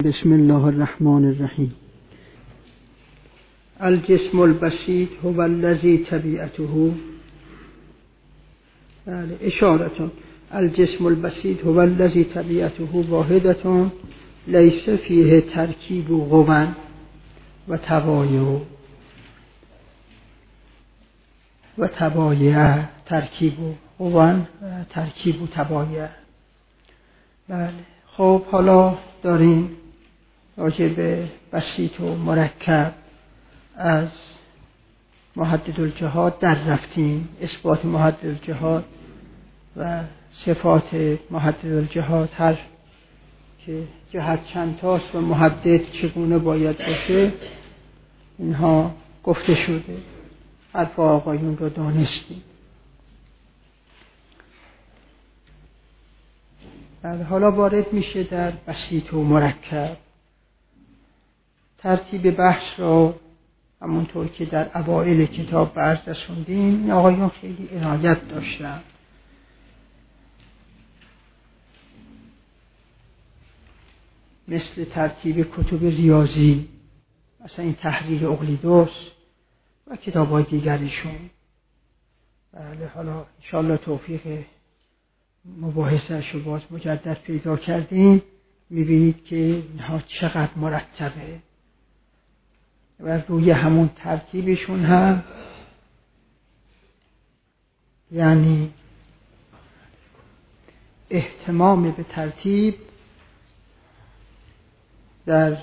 بسم الله الرحمن الرحیم. الجسم البسيط هو الذي طبيعته اشارة الجسم البسيط هو الذي طبيعته واحدة ليس فيه تركيب قوى و تبايع ترکیب قوى ترکیب و تبايع. بله، خب حالا داریم راجع به بسیط و مرکب از محدد الجهات در رفتیم، اثبات محدد الجهات و صفات محدد الجهات، هر که جهت چند تاست و محدد چگونه باید باشه، اینها گفته شده، حرف آقایون رو دانستیم. بعد حالا وارد میشه در بسیط و مرکب. ترتیب بحث رو همونطور که در اوائل کتاب به عرض رسوندیم این آقایون خیلی عنایت داشتن. مثل ترتیب کتب ریاضی، مثلا این تحریر اقلیدس و کتاب‌های دیگریشون. بله، حالا انشاءالله توفیق مباحثش رو باز مجدد پیدا کردیم، میبینید که اینها چقدر مرتبه و روی همون ترتیبشون هم، یعنی اهتمام به ترتیب در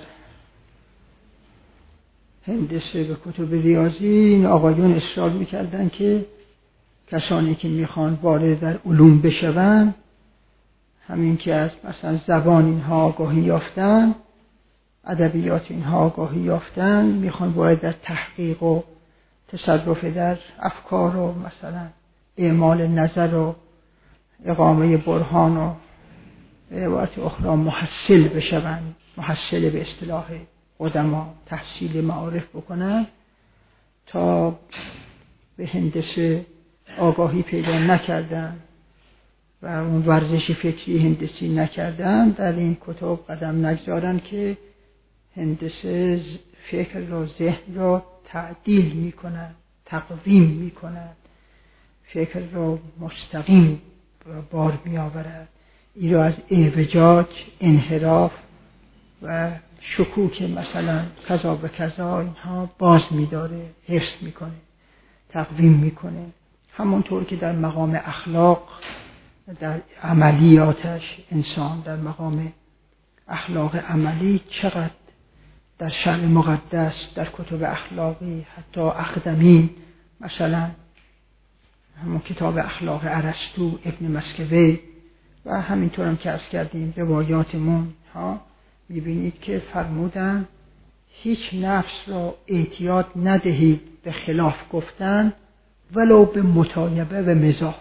هندسه به کتب ریاضی، این آقایون اصرار میکردن که کسانی که میخوان وارد در علوم بشون، همین که از مثلا زبان اینها آگاهی یافتن، ادبیات اینها آگاهی یافتن، میخوان وارد در تحقیق و تصرف در افکار و مثلا اعمال نظر و اقامه برهان و عبارت اخرى محصل بشون، محصل به اصطلاح قدما تحصیل معارف بکنن، تا به هندسه آگاهی پیدا نکردن و اون ورزش فکری هندسی نکردن، در این کتب قدم نگذارن که هندسه فکر را، ذهن را تعدیل میکنن، تقویم میکنن، فکر را مستقیم بار میآورد، این را از اعوجاج، انحراف و شکوک مثلا کذا و کذا اینها باز میداره، حفظ میکنه، تقویم میکنه. همونطور که در مقام اخلاق، در عملیاتش انسان در مقام اخلاق عملی چقدر در شرع مقدس، در کتب اخلاقی، حتی اقدمین، مثلا همون کتاب اخلاق ارسطو، ابن مسکوی و همینطور هم که عرض کردیم روایاتمون ها، میبینید که فرمودن هیچ نفس را اعتیاد ندهید به خلاف گفتن ولو به متایبه و مزاح،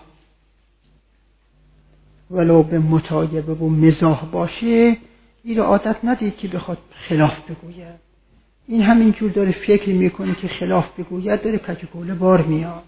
ولو به متایبه و مزاح باشه، این را عادت ندید که بخواد خلاف بگوید. این همینجور داره فکر میکنه که خلاف بگوید، داره کجکوله بار میاد.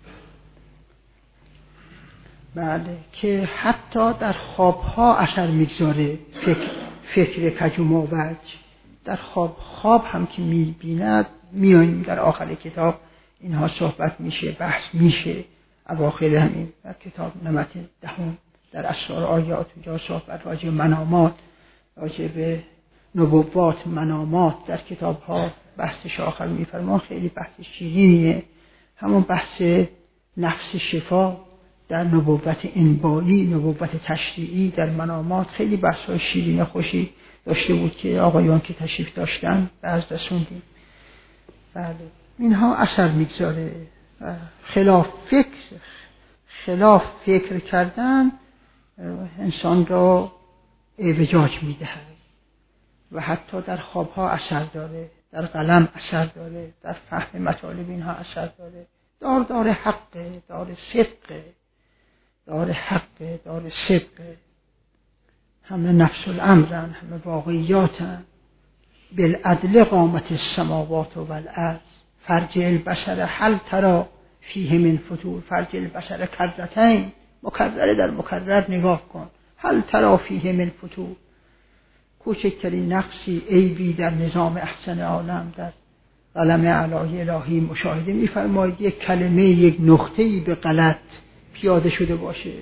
بله، که حتی در خوابها اثر میگذاره فکر کجوماوج. در خواب هم که میبیند، میاییم در آخر کتاب اینها صحبت میشه، بحث میشه. اواخر همین در کتاب نمت دهم در اسرار آیات اونجا صحبت راجع به منامات، راجع به نبوات، منامات در کتاب ها بحثش آخر میفرمان. خیلی بحث شیرینیه، همون بحث نفس شفا در نبوت انبایی، نبوت تشریعی در منامات، خیلی بحث های شیرین خوشی داشته بود که آقایان که تشریف داشتن از رسوندیم. بله، اینها اثر میگذاره. خلاف فکر کردن انسان را اعوجاج میدهد و حتی در خوابها اثر داره، در قلم اثر داره، در فهم مطالب اینها اثر داره. دار حقه، دار صدقه، دار حقه، دار صدقه، همه نفس الامرن، همه واقعیاتن. بالعدل قامت السماوات والارض فرجع البصر هل تری فیه من فطور. فرجع البصر کرتین، مکرر در مکرر نگاه کن، هل تری فیه من فطور. کوچکترین نقصی، عیبی در نظام احسن عالم، در قلم اعلای الهی مشاهده می‌فرمایید. یک کلمه، یک نقطه‌ای به غلط پیاده شده باشه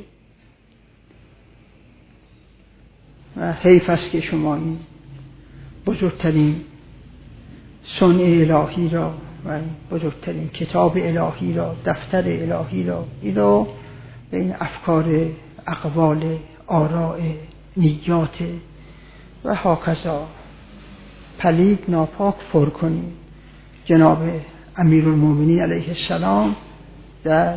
و حیف است که شما این بزرگترین صنع الهی را و بزرگترین کتاب الهی را، دفتر الهی را، اینو به این افکار، اقوال، آراء، نیات و هاکذا پلید، ناپاک پر کنید. جناب امیرالمومنین علیه السلام در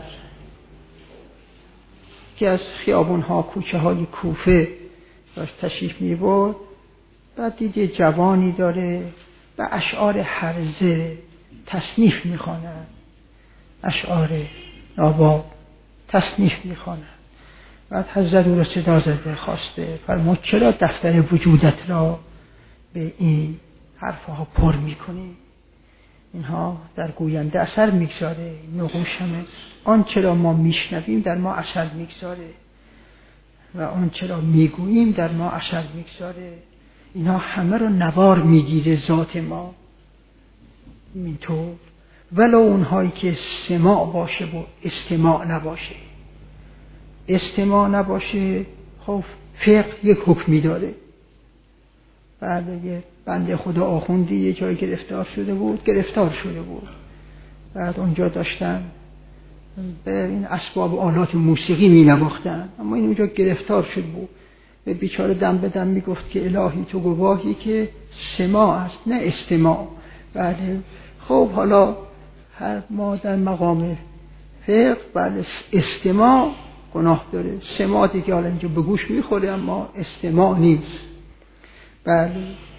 یکی از خیابون‌ها، کوچه‌های کوفه داشت تشریف می‌برد، بعد دید جوانی داره و اشعار هرزه تصنیف می‌خواند، اشعار ناباب تصنیف می‌خواند. بعد حضرت او را صدا زده، خواسته، فرمود چرا دفتر وجودت را به این حرفها پر می‌کنی؟ اینها در گوینده اثر می‌گذاره، نقوش همه آنچه را ما میشنویم در ما اثر می‌گذاره و آنچه را میگوییم در ما اثر می‌گذاره. اینها همه رو نوار میگیره ذات ما. اینطور ولو اونهایی که سماع باشه و استماع نباشه. استماع نباشه، خب فقه یک حکمی داره. بعد یه بنده خدا آخوندی یه جای گرفتار شده بود. بعد اونجا داشتن به این اسباب آلات موسیقی می نواختن، اما این اونجا گرفتار شد بود. به بیچاره دم به دم می گفت که الهی تو گواهی که سماع است نه استماع. بعد خب حالا هر ما در مقام فقه بعد استماع گناه داره، سماع دیگه حالا اینجا به گوش می خوره اما استماع نیست. بله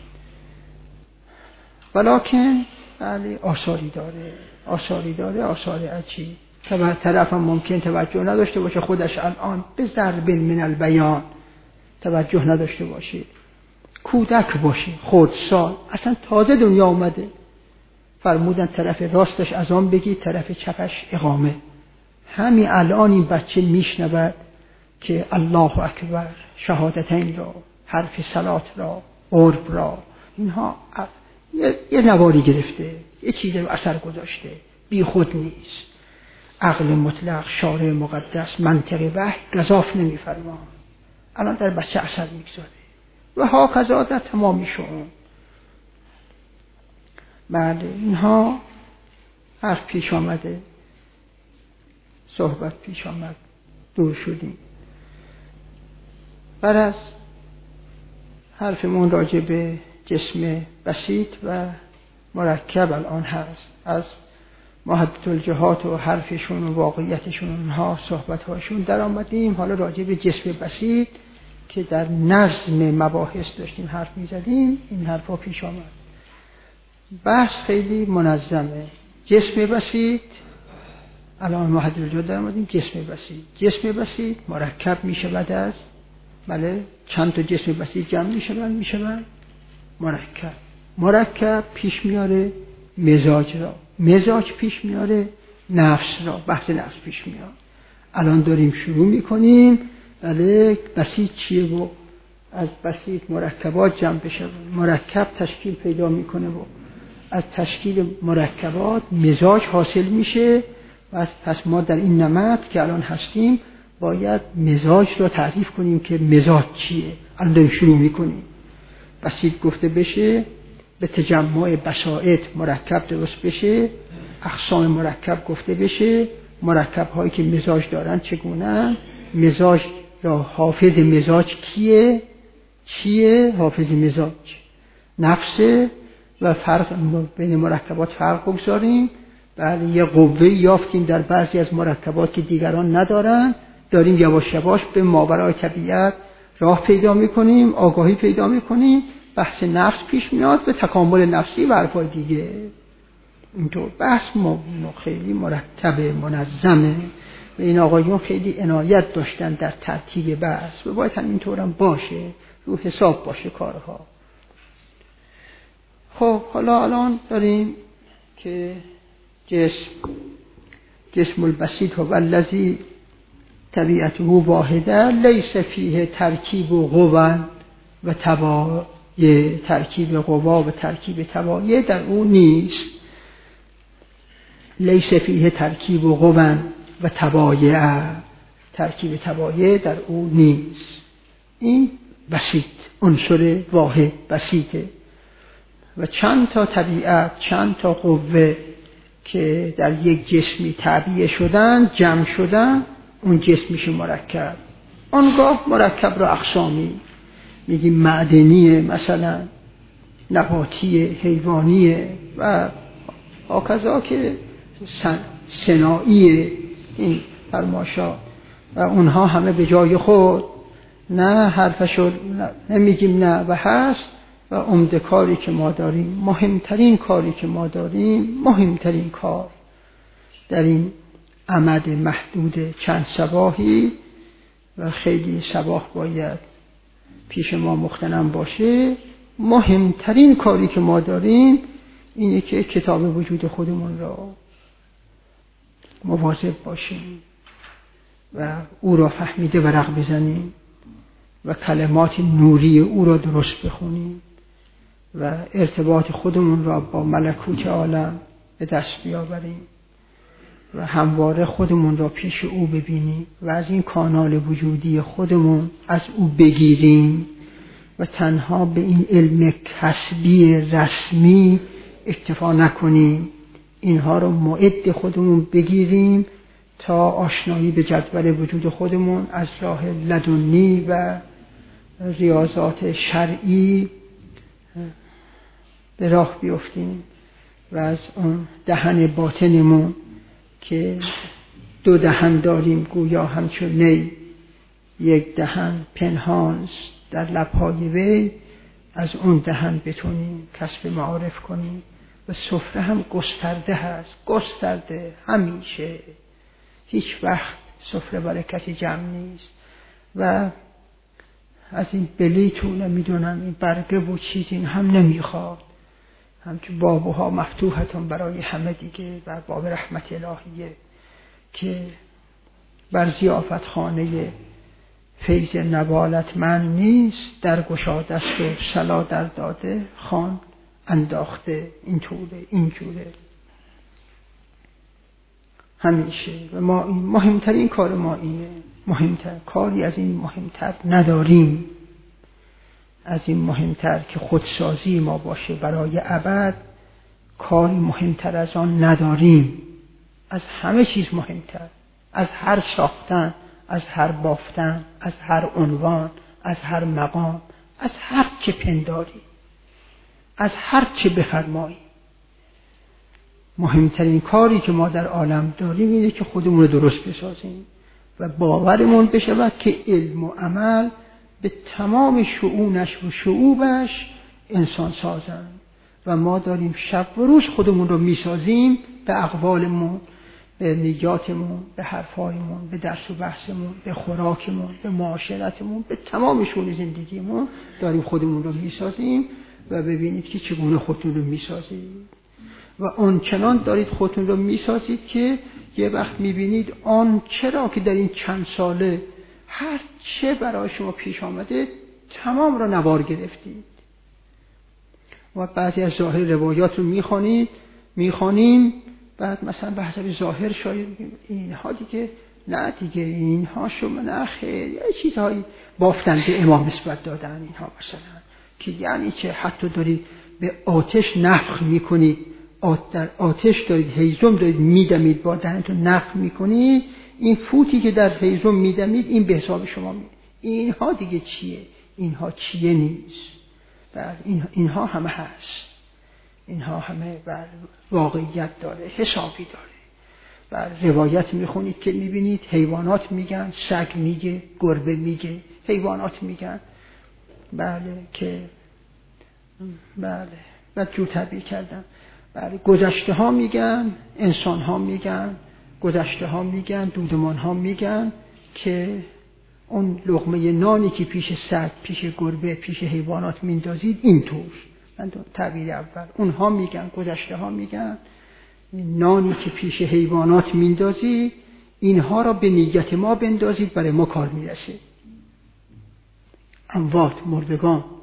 ولیکن بله آثاری داره آثار عجیب. طرف هم ممکن توجه نداشته باشه، خودش الان به ضرب من البیان توجه نداشته باشه، کودک باشه، خردسال، اصلا تازه دنیا اومده، فرمودن طرف راستش اذان بگی، طرف چپش اقامه. همین الان این بچه میشنود که الله اکبر، شهادتین را، حرف صلات را، قرب را، اینها یه نواری گرفته، یه چیزی رو اثر گذاشته، بی خود نیست. عقل مطلق، شارع مقدس، منطق وحی گزاف نمی‌فرما، الان در بچه اثر میگذاره و هاکذا در تمامی شؤون. بعد اینها حرف پیش آمده، صحبت پیش آمد، دور شدیم. بعد از حرفمون راجع به جسم بسیط و مرکب الان هست، از محدث الجهات و حرفشون و واقعیتشون، اونها صحبت‌هاشون در آمدیم. حالا راجع به جسم بسیط که در نظم مباحث داشتیم حرف می‌زدیم، این حرفا پیش آمد. بحث خیلی منظمه. جسم بسیط الان محدث الجهات در آمدیم. جسم بسیط مرکب میشه، بعد از بله چند تا جسم بسیط جمع میشوند مرکب پیش میاره مزاج پیش میاره نفس را، بحث نفس پیش میاد. الان داریم شروع میکنیم. بله بسیط چیه و از بسیط مرکبات جمع بشه، مرکب تشکیل پیدا میکنه و از تشکیل مرکبات مزاج حاصل میشه. و پس ما در این نمط که الان هستیم باید مزاج را تعریف کنیم که مزاج چیه. الان داریم شروع میکنیم. بسیط گفته بشه، به تجمع بسائط مرکب درست بشه، اقسام مرکب گفته بشه، مرکب هایی که مزاج دارن چگونه، مزاج را حافظ مزاج چیه حافظ مزاج نفسه و فرق بین مرکبات فرق بگذاریم. بله یه قوه یافتیم در بعضی از مرکبات که دیگران ندارن، داریم یواش یواش به ماورای طبیعت راه پیدا میکنیم، آگاهی پیدا میکنیم، بحث نفس پیش میاد به تکامل نفسی و حرفای دیگه. اینطور بحث خیلی مرتبه، منظمه و این آقایون خیلی عنایت داشتن در ترتیب بحث و باید همینطور هم باشه، رو حساب باشه کارها. خب حالا الان داریم که جسم البسیط و الذی طبیعته واحده لیس فیه ترکیب و قوة و ترکیب قوا و ترکیب تبایع در او نیست. لیس فیه ترکیب قوا و تبایع، ترکیب تبایع در او نیست. این بسیط، عنصر واحد بسیطه و چند تا طبیعت، چند تا قوه که در یک جسمی تعبیه شدن، جمع شدن، اون جسم میشه مرکب. آنگاه مرکب را اقسامی میگیم، معدنیه، مثلا نباتیه، حیوانیه و هاکذا که صناعیه، این فرماشا و اونها همه به جای خود، نه حرفشو نمیگیم نه و هست. و عمده کاری که ما داریم، مهمترین کاری که ما داریم، مهمترین کار در این عمد محدود چند صباحی و خیلی صباح باید پیش ما مختنم باشه، مهمترین کاری که ما داریم اینه که کتاب وجود خودمون را مواظب باشیم و او را فهمیده ورق بزنیم و کلمات نوری او را درست بخونیم و ارتباط خودمون را با ملکوت عالم به دست بیاوریم و همواره خودمون را پیش او ببینیم و از این کانال وجودی خودمون از او بگیریم و تنها به این علم کسبی رسمی اکتفا نکنیم، اینها رو معد خودمون بگیریم تا آشنایی به جدول وجود خودمون از راه لدنی و ریاضات شرعی به راه بیفتیم و از اون دهن باطنمون که دو دهن داریم گویا همچون نی، یک دهن پنهان در لب‌های وی، از اون دهن بتونیم کسب معارف کنیم و سفره هم گسترده هست، گسترده همیشه، هیچ وقت سفره برای کسی جمع نیست و از این بلیتون نمیدونم این برگه و چیز این هم نمیخواد، همچون بابوها مفتوحتون برای همه دیگه و باب رحمت الهیه که بر ضیافت خانه فیض نبالت من نیست، در گشاده است و صلا در داده خان انداخته، این طوله این جوره همیشه. و ما این مهمترین کار ما اینه، مهمتر کاری از این مهمتر نداریم، از این مهمتر که خودسازی ما باشه برای ابد، کاری مهمتر از آن نداریم، از همه چیز مهمتر، از هر ساختن، از هر بافتن، از هر عنوان، از هر مقام، از هر چه پنداری، از هر چه بفرمایی. مهمترین کاری که ما در عالم داریم اینه که خودمون رو درست بسازیم و باورمون بشود که علم و عمل به تمام شؤونش و شعوبش انسان سازن و ما داریم شب و روز خودمون رو میسازیم به اقوالمون، به نیاتمون، به حرفایمون، به درس و بحثمون، به خوراکمون، به معاشرتمون، به تمام شؤون زندگیمون داریم خودمون رو میسازیم و ببینید که چگونه خودتون رو میسازید و آن چنان دارید خودتون رو میسازید که یه وقت میبینید آن چرا که در این چند ساله هر چه برای شما پیش آمده تمام را نوار گرفتید و بعضی از ظاهر روایات رو میخوانیم بعد مثلا به حسب ظاهر شاید اینها دیگه نه دیگه اینها شما نه خیر یه چیزهایی بافتنده امام نسبت دادن اینها مثلا که یعنی که حتی دارید به آتش نفخ میکنید، در آتش دارید هیزم دارید میدمید با دهنتون نفخ میکنید، این فوتی که در هیزم میدمید این به حساب شما میاد. اینها دیگه چیه؟ اینها چیه نیست. اینها همه هست، اینها همه بر واقعیت داره، حسابی داره. بر روایت میخونید که میبینید حیوانات میگن، سگ میگه، گربه میگه، حیوانات میگن بله که بله بدجور تعبیر کردم، بله گذشته ها میگن، انسان ها میگن، گذشته ها میگن، دودمان ها میگن که اون لقمه نانی که پیش سگ، پیش گربه، پیش حیوانات میندازید اینطور، من تعبیر اول اونها میگن، گذشته ها میگن نانی که پیش حیوانات میندازید اینها را به نیت ما بندازید برای ما کار میرسه. اموات، مردگان،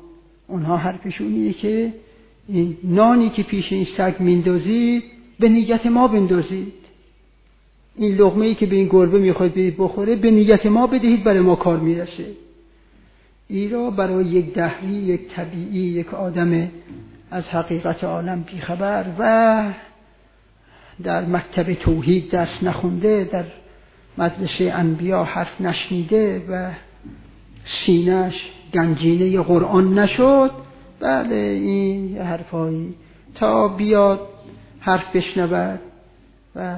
اونها حرفشون اینه که این نانی که پیش این سگ میندازید به نیت ما بندازید، این لقمه‌ای که به این گربه میخواید بدید بخوره به نیت ما بدهید، برای ما کار میرسه. ایرا برای یک دهری، یک طبیعی، یک آدم از حقیقت عالم بیخبر و در مکتب توحید درس نخونده، در مدرسه انبیا حرف نشنیده و سینه‌اش گنجینه قرآن نشد، بله این یه حرفایی تا بیاد حرف بشنود و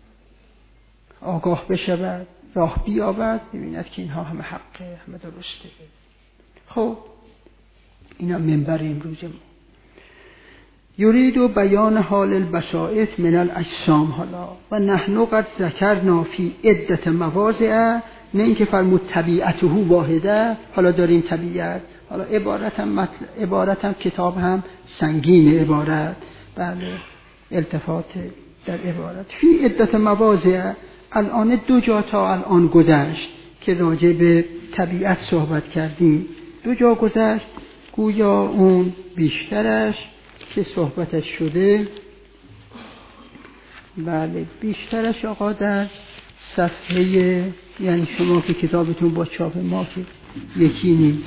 آگاه بشود، راه بیابد، ببیند که اینها همه حقه، همه درسته. خب اینا منبر امروز ما. یرید و بیان حال البسائط من الاجسام حالا و نحن قد ذکرنا فی عدت مواضع، نه اینکه فرمود طبیعته واحده، حالا داریم طبیعت، حالا عبارت هم کتاب هم سنگین عبارت، بله التفات در عبارت. فی عدت مواضع، الان 2 جا تا الان گذشت که راجع به طبیعت صحبت کردیم، 2 جا گذشت، گویا اون بیشترش که صحبتش شده، بله بیشترش آقا در صفحه، یعنی شما که کتابتون با چاپ ما که یکی نی،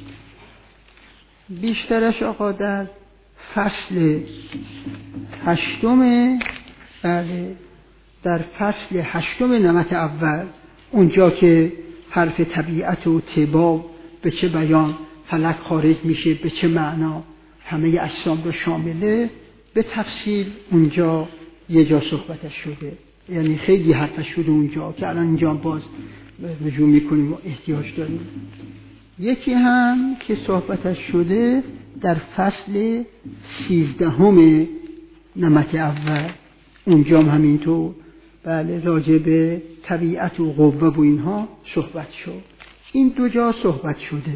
بیشترش آقا در فصل 8، بله در فصل 8 نمط اول، اونجا که حرف طبیعت و طباع به چه بیان فلک خارج میشه، به چه معنا همه اجسام رو شامله، به تفصیل اونجا یه جا صحبتش شده، یعنی خیلی حرفش شده اونجا که الان اینجا باز رجوع میکنیم و احتیاج داریم. یکی هم که صحبتش شده در فصل 13 نمط اول، اونجا هم همینطور، بله راجع به طبیعت و قوه و اینها صحبت شد. این 2 جا صحبت شده،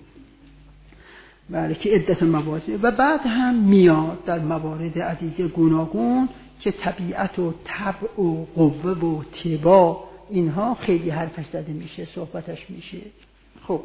بله که عدت مواضع، و بعد هم میاد در موارد عدیده گوناگون که طبیعت و طبع و قوه و طباع اینها خیلی حرفش زده میشه، صحبتش میشه. خب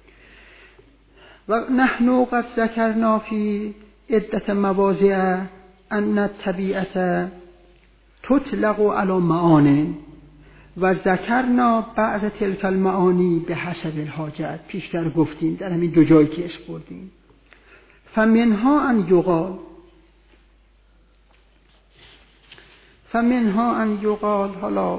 و نحن قد ذکرنا فی عدت مواضع ان الطبیعت تطلق علی معان و ذکرنا بعض تلک المعانی به حسب الحاجت. پیشتر گفتیم در همین 2 جایی که اسپردیم، فمنها ان یقال، حالا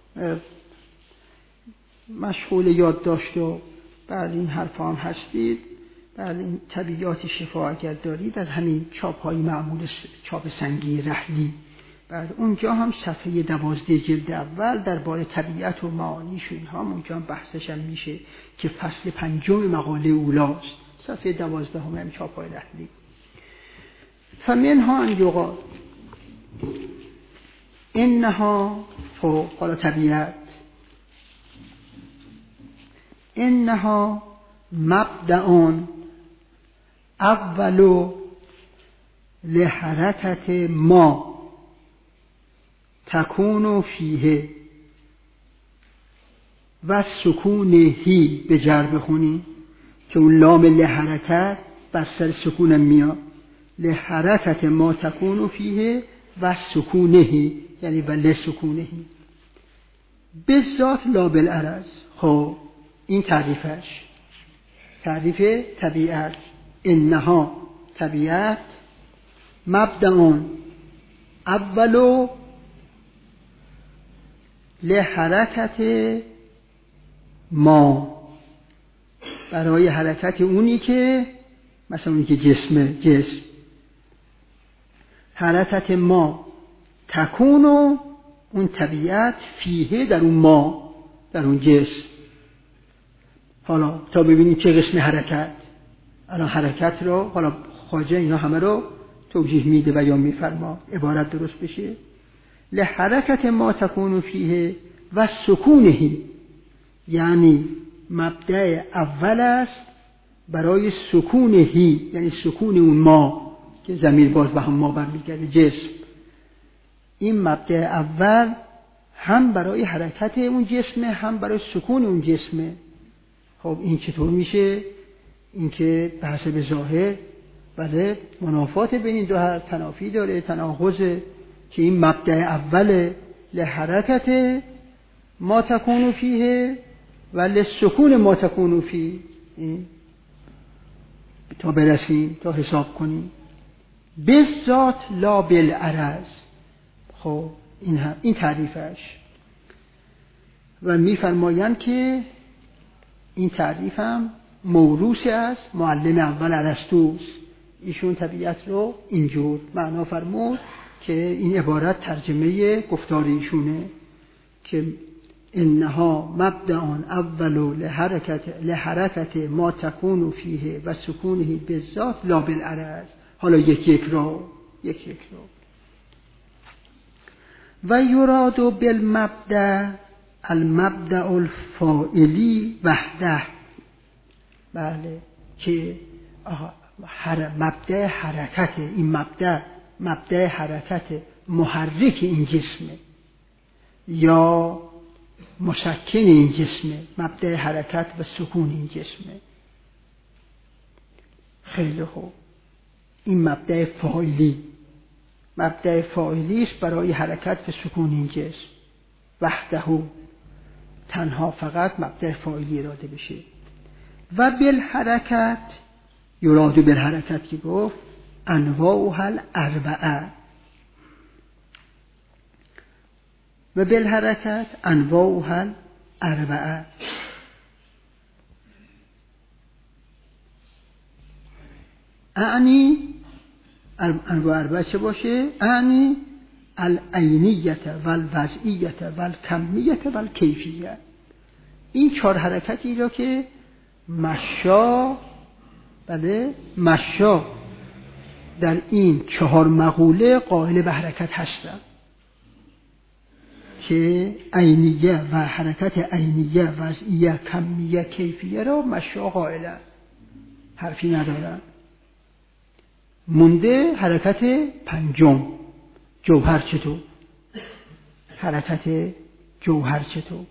مشغول یادداشت و بعد این حرفا هم هستید، بعد این طبیعات شفا اگر دارید از همین چاپ‌های معمول چاپ سنگی رحلی، بعد اونجا هم صفحه 12 جلد اول درباره طبیعت و معانیش و اینها، اونجا هم بحثش هم میشه که فصل 5 مقاله اولاست، صفحه 12 هم چاپ‌های رحلی. فمنها ان یقال انها، حالا طبیعت، انها مبدأ اول لحرکت ما تکون فیه و سکونهی، به جر بخونی که اون لام لحرکت بر سر سکون میاد، لحرکت ما تکون فیه و سکونهی، یعنی و لسکونهی بالذات لا بالعرض. خب این تعریفش، تعریف طبیعت، انها طبیعت مبدأ اول لحرکت ما، برای حرکت اونی که مثلا اونی که جسم حرکت ما تکون، اون طبیعت فیه در اون ما، در اون جسم. حالا تا ببینیم چه قسم حرکت، الان حرکت رو حالا خواجه اینا همه رو توجیه میده و یا میفرما عبارت درست بشه. لحرکت ما تکون فیه و سکونهی، یعنی مبدأ اول است برای سکونهی، یعنی سکون اون ما که ضمیر باز به هم ما برمیگرده، جسم. این مبدأ اول هم برای حرکت اون جسمه، هم برای سکون اون جسمه. خب این چطور میشه؟ اینکه به حسب ظاهر بله منافات بین این دو هر تنافی داره، تناقض، که این مبدأ اول لحرکت ما تکون فیه و لسکون ما تکون فیه، تا برسیم تا حساب کنیم بالذات لا بالعرض. خب این تعریفش. و میفرمایند که این تعریف هم موروث از معلم اول ارسطوست. ایشون طبیعت رو اینجور معنا فرمود که این عبارت ترجمه گفتار ایشونه که انها مبدأ اول لحرکت ما تکون فیه و سکونه بالذات لا بالعرض. حالا یک را و یراد بالمبدأ المبدأ الفاعلی وحده. بله که مبدأ حرکت، این مبدأ حرکت محرک این جسمه یا مسکن این جسمه، مبدأ حرکت و سکون این جسمه. خیلی خوب، این مبدأ فاعلی است برای حرکت و سکون این جسم. وحده، تنها فقط مبدأ فاعلی اراده بشه. و بالحرکت، یراد بالحرکت که گفت انواعها الاربعه، و بالحرکت انواعها الاربعه. اعنی انواع اربعه چه باشه؟ اعنی العینیت و الوضعیت و الکمیت و الکیفیت. این 4 حرکتی را که مشا در این 4 مقوله قائل به حرکت هستند که عینیه و حرکت عینیه، وضعیه، کمیه، کیفیه را مشا قائلند، حرفی ندارند. مونده حرکت پنجم، جوهر چطور؟ حرکت جوهر چطور؟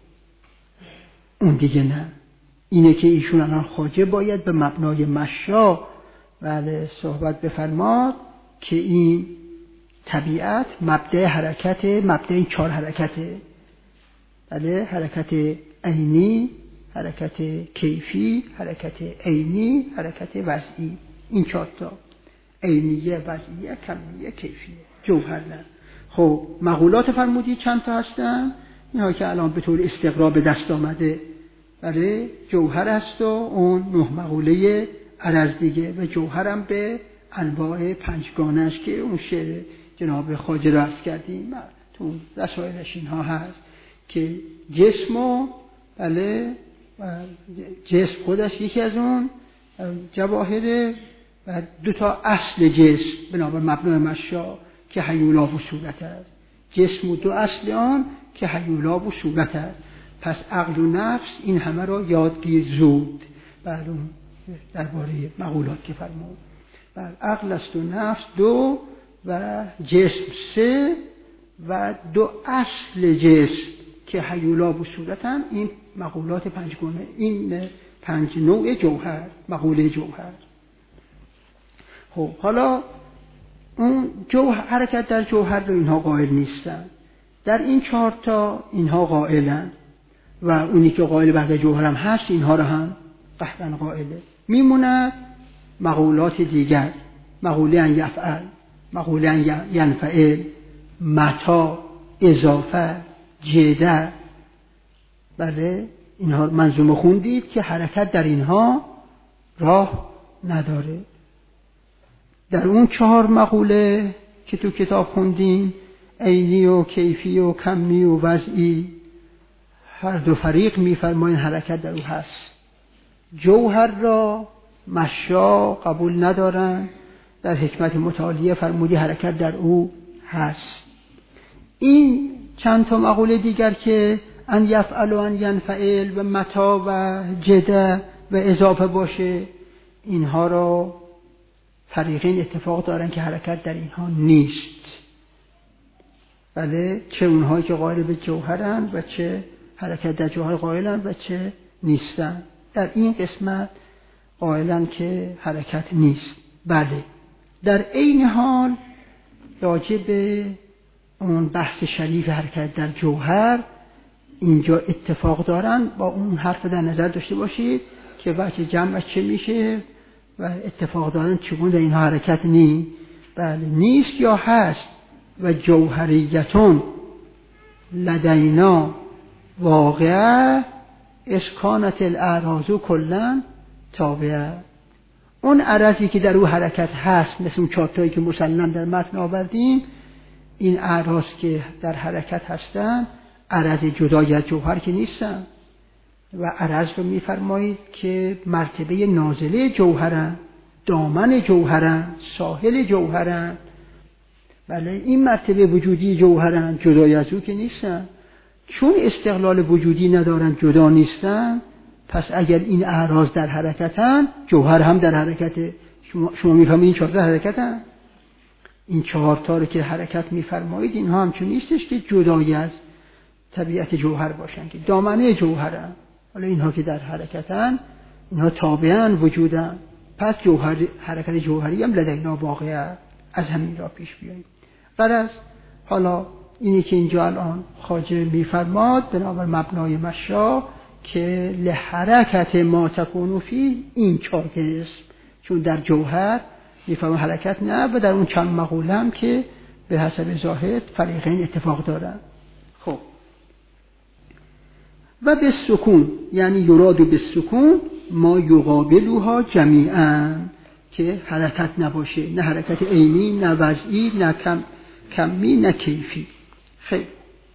اون دیگه نه. اینه که ایشون الان خواجه باید به مبنای مشا صحبت بفرماد که این طبیعت مبدأ حرکت، مبدأ این 4 حرکته. بله، حرکت عینی، حرکت کیفی، حرکت عینی، حرکت وضعی. این 4 تا عینیه، وضعیه، کمیه، کیفیه. جوهر نه. خب مقولات فرمودی چند تا هستن؟ اینها که الان به طور استقرا به دست آمده. بله، جوهر هست و اون 9 مقوله عرض دیگه، و جوهرم به انواع 5گانش که اون شعر جناب خواجه رو عرض کردیم تو رسائلش اینها هست که جسم و بله جسم خودش یکی از اون جواهره و 2 تا اصل جسم بنابر مبنای مشا که هیولا و صورت است. جسم و 2 اصل آن که هیولا و صورت است. پس عقل و نفس این همه را یادگیر زود. بعد اون درباره مقولات که فرمود عقل است و نفس 2 و جسم 3 و 2 اصل جسم که هیولا و صورتن. این مقولات 5 گونه، این 5 نوع جوهر، مقوله جوهر. خب حالا اون حرکت در جوهر رو اینها قائل نیستن، در این 4 تا اینها قائلن و اونی که قائل به جوهر هم هست اینها رو هم قطعا قائله. میموند مقولات دیگر، مقوله ان یفعل، مقوله ان ینفعل، متا، اضافه، جده. بله، اینها منظومه خوندید که حرکت در اینها راه نداره. در اون 4 مقوله که تو کتاب خوندیم، عینی و کیفی و کمی و وضعی، هر 2 فریق میفرماین حرکت در او هست. جوهر را مشا قبول ندارن، در حکمت متعالیه فرمودی حرکت در او هست. این چند تا مقوله دیگر که ان یفعل و ان ینفعل و متا و جده و اضافه باشه، اینها را فریقین اتفاق دارن که حرکت در اینها نیست. بله، چه اونهایی که قائل به جوهرن و چه حرکت در جوهر قائلن و چه نیستن. در این قسمت قائلن که حرکت نیست. بله، در عین حال راجع به اون بحث شریف حرکت در جوهر اینجا اتفاق دارن. با اون حرف در نظر داشته باشید که وجه جمعش چه میشه و اتفاق دارن چگونه در اینها حرکت نیست. بله، نیست یا هست. و جوهریتون لدینا واقعه اسکانت الاعراض کلن تابعه. اون عرضی که در او حرکت هست، مثل اون چارتایی که مسلم در متن آوردیم، این اعراض که در حرکت هستن عرض جدای از جوهر که نیستن. و عرض رو میفرمایید که مرتبه نازله جوهرن، دامن جوهرن، ساحل جوهرن. بله، این مرتبه وجودی جوهرن، جدای از او که نیستن. چون استقلال وجودی ندارن، جدا نیستن، پس اگر این اعراض در حرکتن، جوهر هم در حرکته. شما میفهمید این 14 حرکتن. این 4 تا رو که حرکت میفرمایید اینها همچون نیستش که جدای از طبیعت جوهر باشن، که دامنه جوهرن. حالا اینها که در حرکتن، اینها تابعن وجودن. پس جوهر، حرکت جوهری هم لدینا واقعه. از همین را پیش بیاییم. غرض حالا اینی که اینجا الان خواجه میفرماد بنابر مبنای مشا که لحرکت ما تکونو فی، این 4 اسم، چون در جوهر میفرمان حرکت نه، و در اون چند مقوله هم که به حسب زاهد فریقین اتفاق دارن. خب، و به سکون، یعنی یرادو به سکون ما یقابلوها جمیعا، که حرکت نباشه، نه حرکت عینی، نه وضعی، نه کمی، نه کیفی. خیلی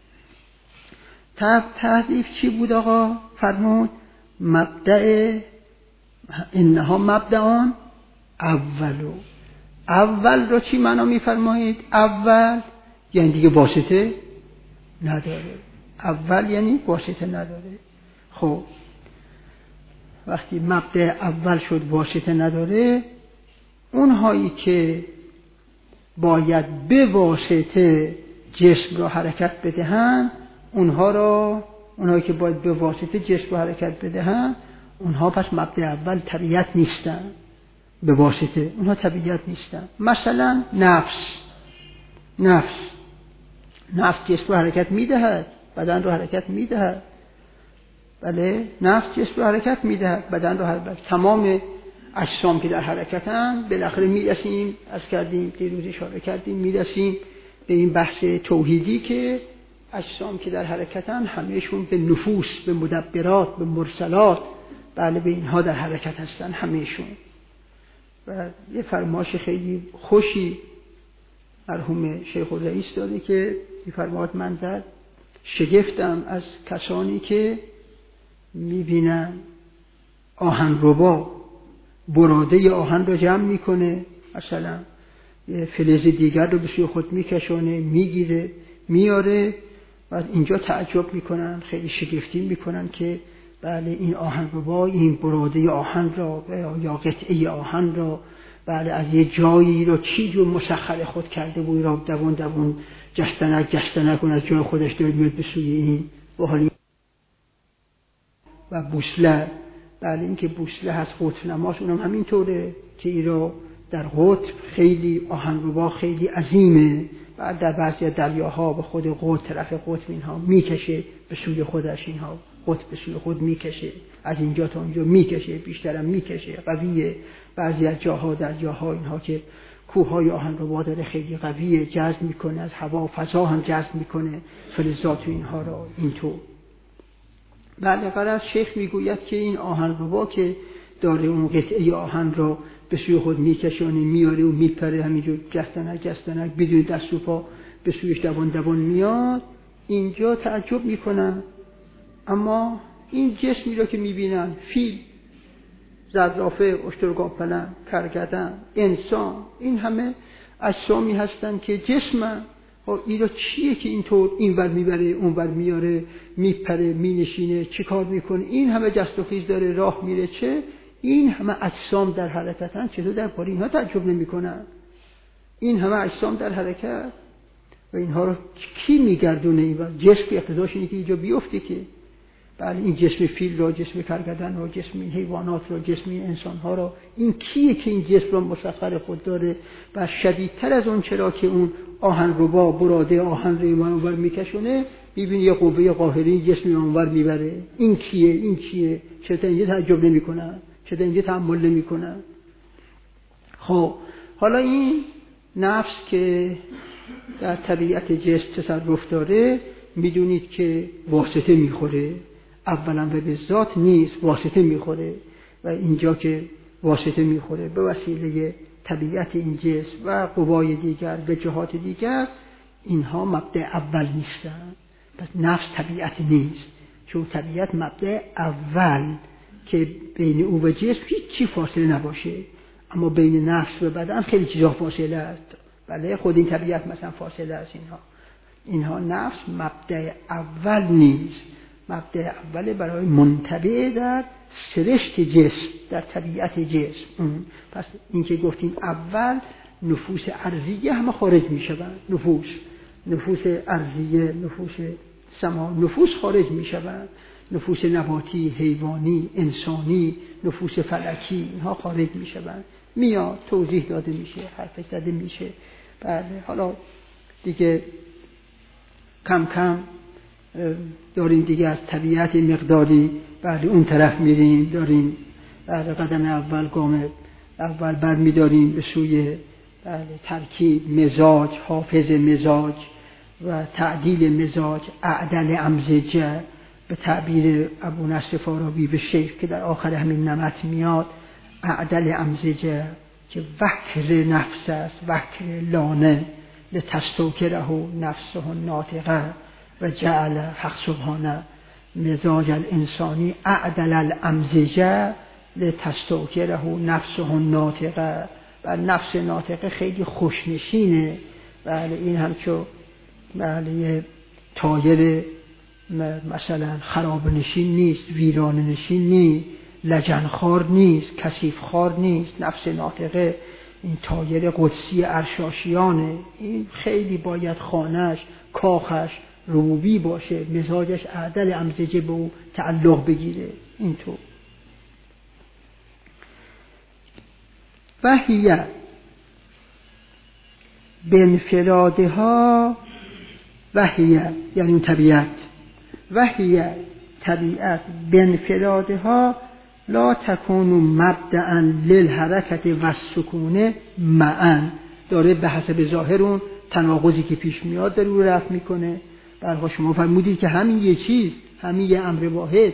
تعریف چی بود آقا؟ فرمود مبدأ انها مبدأان اولو. اول رو چی معنا میفرمایید؟ اول یعنی دیگه واسطه نداره. اول یعنی واسطه نداره. خب وقتی مبدأ اول شد واسطه نداره، اونهایی که باید به واسطه جسم را حرکت بدهن، اونهایی که باید به واسطه جسم را حرکت بدهن، اونها پس مبدأ اول طبیعت نیستن. به واسطه اونها طبیعت نیستن. مثلا نفس جسم را حرکت میدهد، بدن را حرکت میدهد. بله، نفس جسم را حرکت میدهد، بدن را حرکت. تمام اجسام که در حرکتن، بالاخره میرسیم، از کردیم دیروز اشاره کردیم، میرسیم به این بحث توحیدی که اجسام که در حرکتن همهشون به نفوس، به مدبرات، به مرسلات، بله، به اینها در حرکت هستن همهشون. و یه فرمایش خیلی خوشی مرحوم شیخ الرئیس داره که میفرماد من در شگفتم از کسانی که میبینن آهنربا براده آهن رو جمع میکنه، مثلا یه فلز دیگر رو به سوی خود میکشونه، میگیره، میاره، و اینجا تعجب میکنن، خیلی شگفتی میکنن که بله این آهنربا این براده آهن را یا قطعه آهن را بله از یه جایی رو چی جور مسخر خود کرده بود، را دوون جستنک و از جای خودش داره میاد به سوی این بحالی. و بوسله، بله این که بوسله هست قطب نماست، اونم همینطوره که این را در قطب خیلی آهنربا خیلی عظیمه، بعد در بعضی دریاها به خود قطب، طرف قطب اینها میکشه به سوی خودش، اینها قطب به سوی خود میکشه، از اینجا تا اونجا میکشه، بیشترم میکشه، قویه. بعضی از جاها دریاها اینها که کوههای آهنربا داره خیلی قویه، جذب میکنه از هوا، فضا هم جذب میکنه فلزات اینها را اینطور. بله، غرض شیخ میگوید که این آهنربا که داره اون قطعه آهن را به سوی خود میکشونه، میاره و میپره، همینجور جستنک بدون دست و پا به سویش دوان میاد، اینجا تعجب میکنن. اما این جسمی را که میبینن، فیل، زرافه، اشترگان پلنگ، کرگدن، انسان، این همه اجسامی هستن که جسمن. این را چیه که اینطور اینور میبره اونور میاره، میپره، مینشینه، چی کار میکنه، این همه جست و خیز داره، راه میره، چه این همه اجسام در حرکتن، چطور در باره اینها تعجب نمیکنن؟ این همه اجسام در حرکت و اینها رو کی میگردونه؟ اینور جسم اقتضاش اینه که اینجا بیفته، که بله این جسم فیل را، جسم کرگدن را، جسم این حیوانات را، جسم این انسان ها را، این کیه که این جسم را مسخر خود داره و شدیدتر از اون چرا که اون آهنربا براده آهن رو اونور میکشونه، میبینی یه قوه قاهری جسم اونور میبره. این کیه؟ این کیه؟ چرا اینجا تعجب نمیکنن؟ چرا اینجا تأمل نمیکنن؟ خب حالا این نفس که در طبیعت جسم تصرف داره، میدونید که واسطه میخوره، اولا و به ذات نیست، واسطه میخوره و اینجا که واسطه میخوره به وسیله طبیعت این جسم و قوای دیگر به جهات دیگر، اینها مبدأ اول نیستن. پس نفس طبیعت نیست، چون طبیعت مبدأ اول که بین او و جسم هیچی فاصله نباشه، اما بین نفس و بدن خیلی چیزا فاصله است. بله خود این طبیعت مثلا فاصله است. اینها نفس مبدأ اول نیست، مبدأ اول برای منطبع در سرشت جسم، در طبیعت جسم. پس این که گفتیم اول، نفوس ارضیه همه خارج می شوند. نفوس ارضیه، نفوس سما، نفوس خارج می شوند. نفوس نباتی، حیوانی، انسانی، نفوس فلکی، اینها خارج می شوند. میاد توضیح داده میشه، حرف زده میشه. بله حالا دیگه کم کم داریم دیگه از طبیعت مقداری بله اون طرف میریم، داریم بله قدم اول، گام اول برمیداریم به سوی بله ترکیب مزاج، حافظ مزاج و تعدیل مزاج، اعدل امزجه به تعبیر ابو نصر فارابی به شیخ که در آخر همین نمط میاد. اعدل امزجه که وکر نفس است، وکر لانه، لتستوکره نفسه ناطقه و جعل حق سبحانه مزاج الانسانی اعدل الامزجه لتستوکره نفسه ناطقه. و نفس ناطقه خیلی خوشنشینه. بله این همچون بله یه تایر مثلا خراب نشین نیست، ویران نشین نیست، لجنخوار نیست، کثیفخوار نیست. نفس ناطقه این تایر قدسی ارشاشیانه. این خیلی باید خانهش، کاخش ربوبی باشه، مزاجش اعدل امزجه به او تعلق بگیره. اینطور وحیه بانفرادها، وحیه یعنی اون طبیعت، وحیه طبیعت بانفرادها لا تکون مبدأ للحرکت و السکون معا. داره به حسب ظاهر اون تناقضی که پیش میاد داره رو رفع میکنه. برای شما فرمودید که همین یه چیز، همین یه امر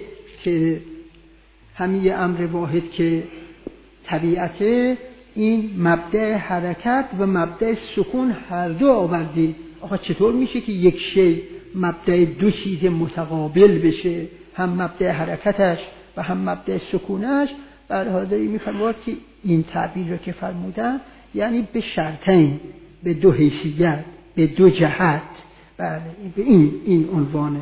واحد که طبیعت، این مبدأ حرکت و مبدأ سکون هر دو آوردید. آخه چطور میشه که یک شی مبدأ دو چیز متقابل بشه، هم مبدأ حرکتش و هم مبدأ سکونش؟ برای حاضری میفرماد که این تعبیر رو که فرمودن یعنی به شرطین، به دو حیثیت، به دو جهت. بله به این عنوانه.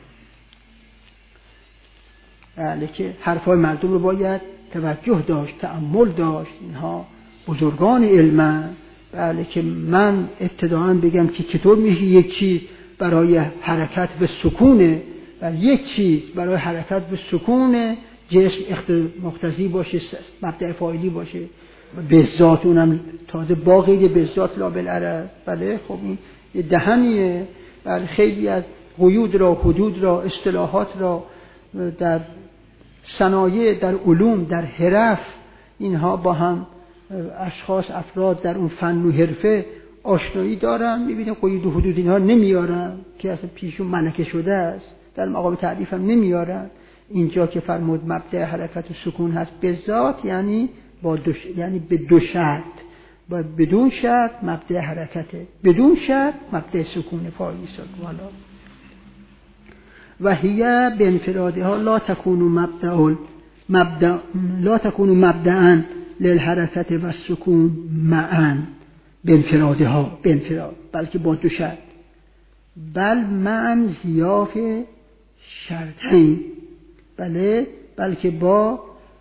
بله که حرفای مردم رو باید توجه داشت، تأمل داشت. اینها بزرگان علمن. بله که من ابتداً بگم که چطور میشه یک چیز برای حرکت و سکونه و یک چیز برای حرکت و سکون جسم مقتضی باشه، مبدأ فاعلی باشه، به ذات اونم تازه با غیر به ذات لا بالعرض. بله خب این یه دهنیه. بله خیلی از قیود را، حدود را، اصطلاحات را در صنایع، در علوم، در حرف، اینها با هم اشخاص، افراد در اون فن و حرفه آشنایی دارن، میبینه قیود و حدود اینها نمیارن که اصلا پیشون ملکه شده است، در مقام تعریف هم نمیارن. اینجا که فرمود مبدأ حرکت و سکون هست به ذات، یعنی یعنی به دو شرط. بدون شرط مبدأ حرکته، بدون شرط مبدأ سکون فاعلی سکون. و هی بانفرادها لا تكون مبدأ للحرکت و السکون معا. بانفرادها، بانفراد، بلکه با دو شرط. بل معا ضیاف شرطین، بله بلکه با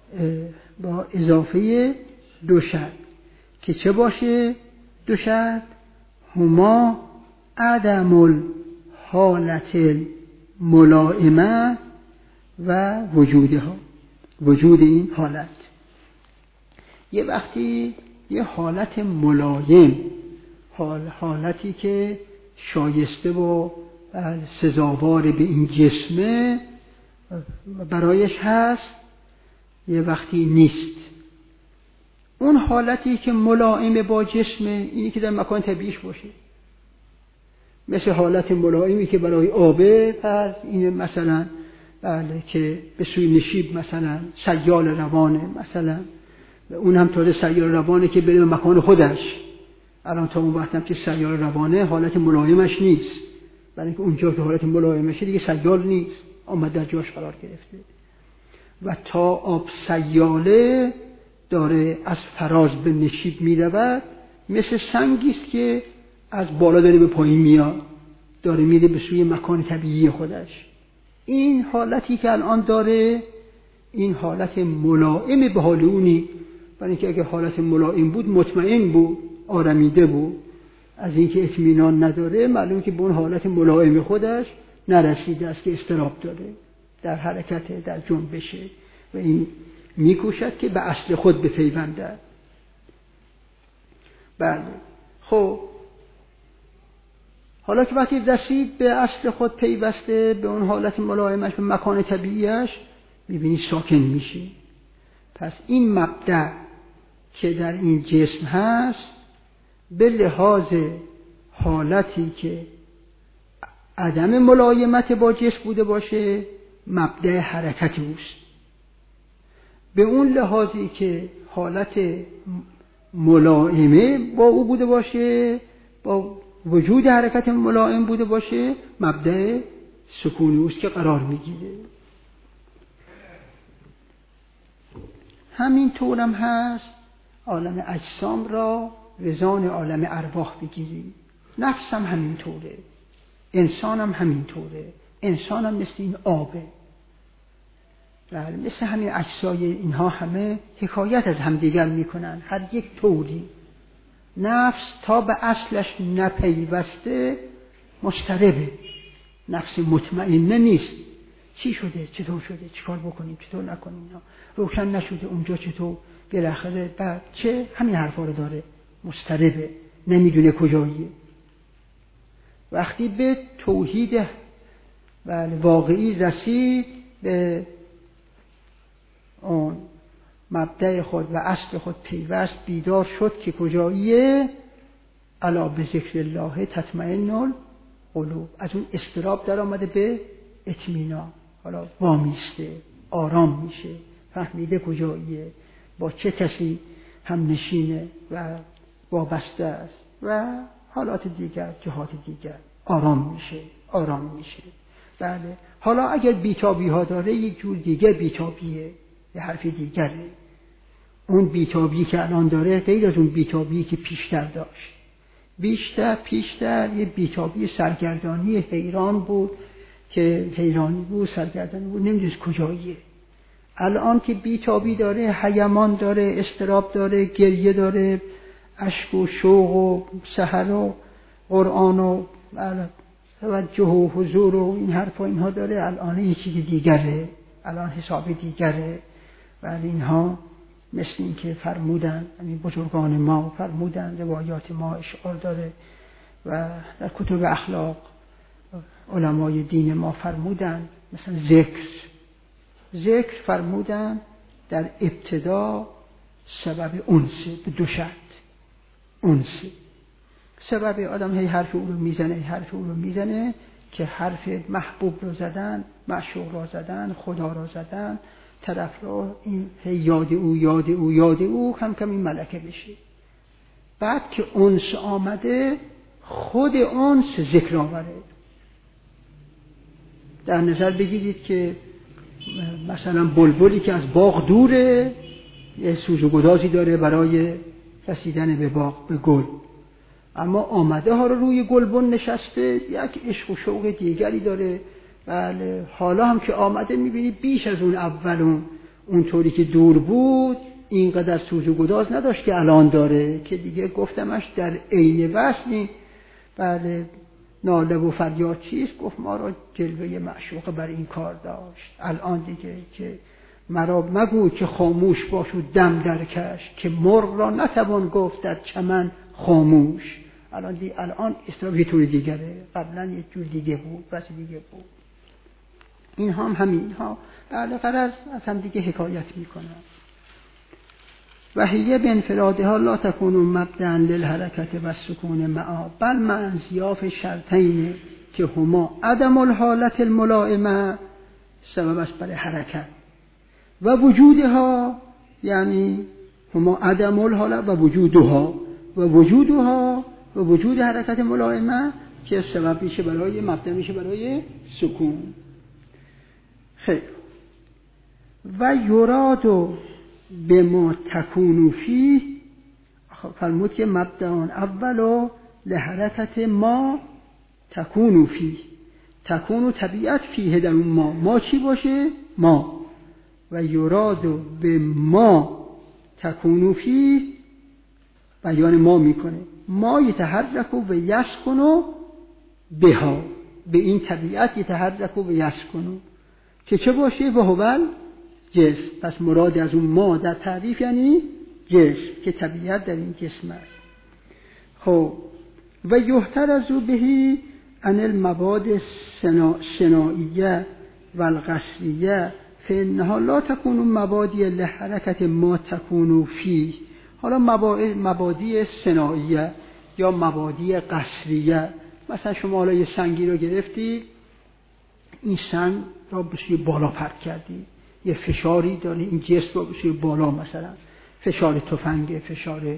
اضافه دو شرط. که چه باشه دو شرط؟ هما عدم الحالت ملائمه و وجود این حالت. یه وقتی یه حالت ملایم، حالتی که شایسته و سزاوار به این جسمه برایش هست، یه وقتی نیست. اون حالتی که ملائم با جسمه اینی که در مکان طبیعیش باشه، مثل حالت ملائمی که برای آبه، پس این مثلا بله که به سوی نشیب مثلا سیال روانه، مثلا اون هم تازه سیال روانه که بره مکان خودش. الان تا اون وقت هم که سیال روانه حالت ملایمش نیست، برای اینکه اونجا که حالت ملایمشه دیگه سیال نیست، آمد در جاش قرار گرفته. و تا آب سیاله داره از فراز به نشیب می رود، مثل سنگیست که از بالا داره به پایین میاد، داره میره به سوی مکان طبیعی خودش. این حالتی که الان داره، این حالت ملائم به حال اونی، برای اینکه اگه حالت ملائم بود مطمئن بود، آرمیده بود. از اینکه اطمینان نداره، معلومه که به اون حالت ملائم خودش نرسیده است، که اضطراب داره، در حرکت، در جنبشه، و این میکوشد که به اصل خود بپیونده. بله. خب حالا که وقتی رسید به اصل خود پیوسته، به اون حالت ملائمش، به مکان طبیعیش، میبینی ساکن میشه. پس این مبدأ که در این جسم هست، به لحاظ حالتی که عدم ملایمت با جسم بوده باشه، مبدأ حرکت اوست. به اون لحاظی که حالت ملائمه با او بوده باشه، با وجود حرکت ملائم بوده باشه، مبدأ سکون اوست که قرار میگیره. همین طورم هست عالم اجسام را وزان عالم ارواح بگیری، نفس هم همین طوره، انسان هم همین طوره. انسان هم مثل این آبه، مثل همین اجزای اینها همه حکایت از همدیگر میکنن، هر یک طوری. نفس تا به اصلش نپیوسته مضطربه، نفس مطمئنه نیست. چی شده؟ چطور شده؟ چیکار بکنیم؟ چطور نکنیم؟ روشن نشده اونجا، چطور بالاخره بعد چه؟ همین حرفا رو داره، مضطربه، نمیدونه کجاییه. وقتی به توحید واقعی رسید، به اون مبدأ خود و اصل خود پیوست، بیدار شد که کجاییه. الا به ذکر الله تطمئن القلوب. از اون اضطراب در آمده به اطمینان، حالا وامیسته، آرام میشه، فهمیده کجاییه، با چه کسی هم نشینه و وابسته است، و حالات دیگر، جهات دیگر، آرام میشه. بله. حالا اگر بیتابی ها داره، یک جور دیگر بیتابیه، یه حرف دیگره. اون بیتابی که الان داره غیر از اون بیتابی که پیشتر داشت. پیشتر یه بیتابی سرگردانی، حیران بود، که حیرانی بود، سرگردانی بود، نمیدونست کجاییه. الان که بیتابی داره، حیمان داره، اضطراب داره، گریه داره، اشک و شوق و سحر و قرآن و توجه و حضور و این حرفا اینها داره. الان یه چیز دیگره، الان حساب دیگره. ولی اینها مثل این که فرمودن، همین بزرگان ما فرمودن، روایات ما اشعار داره، و در کتب اخلاق علمای دین ما فرمودن، مثلا ذکر فرمودن در ابتدا سبب انسه، به دو شرط. انسه سبب آدم هی حرف او رو میزنه که حرف محبوب رو زدن، معشوق رو زدن، خدا رو زدن، طرف رو این هی یاد او کم کم این ملکه بشه. بعد که انس آمده، خود انس ذکر آوره. در نظر بگیرید که مثلا بلبلی که از باغ دوره، یه سوز و گدازی داره برای رسیدن به باغ، به گل، اما آمده ها رو روی گلبن نشسته، یک عشق و شوق دیگری داره. بله. حالا هم که آمده میبینی بیش از اون اولون، اونطوری که دور بود اینقدر سوز و گداز نداشت که الان داره، که دیگه گفتمش در عین وصلی. بله. ناله و فریاد چیست؟ گفت ما را جلوه معشوق بر این کار داشت. الان دیگه که مرا مگو که خاموش باش و دم درکش، که مرغ را نتوان گفت در چمن خاموش. الان اصطلاح یه طور دیگره، قبلا یه جور دیگه بود، بس دیگه بود. این هم همین ها بله غرض از هم دیگه حکایت میکنن. و هیه به انفرادها لا تکون مبدأ للحرکت و سکون معا، بل مع انصیاف شرطین که هما عدم الحالت الملائمه سبب است برای حرکت و وجودها، یعنی هما عدم الحالت و وجودها و وجود حرکت ملائمه که سبب میشه برای مبدأ میشه برای سکون. خیر. و یراد به ما تکونو فیه، فرمود که مبدأ اولو لحرکت ما تکونو فیه، تکونو طبیعت فیه در اون ما چی باشه؟ ما. و یراد به ما تکونو فیه بیان ما میکنه، ما یتحرک و یسکن بها، به این طبیعت یتحرک و یسکن که چه باشه؟ و هو جسم. پس مراد از اون ما در تعریف یعنی جسم که طبیعت در این جسم است. خب و یحترز بهی عن المواد الصناعیه و القصریه فانها لا تكون مبادی لحرکت ما تكون فیه. حالا مبادی صناعیه یا مبادی قصریه، مثلا شما حالا یه سنگی رو گرفتید، این سنگ را به سوی بالا پرت کردید، یه فشاری داره این جسم رو به سوی بالا، مثلا فشار تفنگ، فشار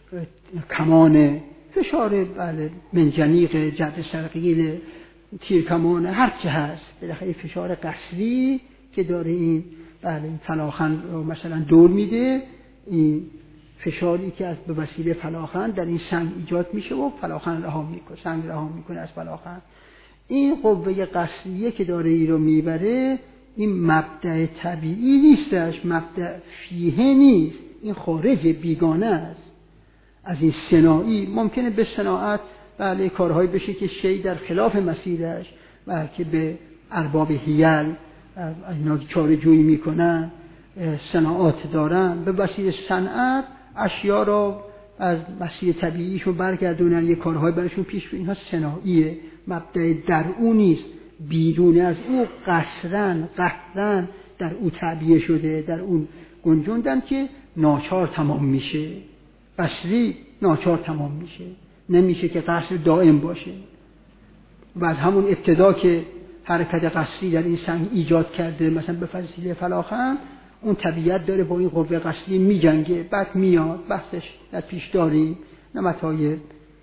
کمان، فشار بله منجنیق، جد سرقیل، تیر کمان، هر چه هست بالاخره فشار قصری که داره این بله این فلاخن رو مثلا دور میده، این فشاری که از به وسیله فلاخن در این سنگ ایجاد میشه و فلاخن رها میکنه، سنگ رها میکنه از فلاخن. این قوه قصریه که داره ای رو میبره، این مبدأ طبیعی نیستش، مبدأ فیه نیست، این خارج بیگانه است از این صناعی. ممکنه به صناعت بله کارهایی بشه که شی در خلاف مسیرش و که به ارباب هیل اینا چاره جویی میکنن، صناعات دارن، به وسیله صنعت اشیا را از مسیر طبیعیشون برگردونن، یه کارهای براشون پیش بینی. اینها صناعیه، مبدأ در او نیست، بیرون از او قصرن قهرن در او تعبیه شده، در اون گنجوندن که ناچار تمام میشه. قصری ناچار تمام میشه، نمیشه که قصر دائم باشه. و از همون ابتدا که حرکت قصری در این سنگ ایجاد کرده، مثلا به وسیله فلاخن، اون طبیعت داره با این قوه قصری میجنگه، بعد میاد بحثش در پیش داریم، نمتای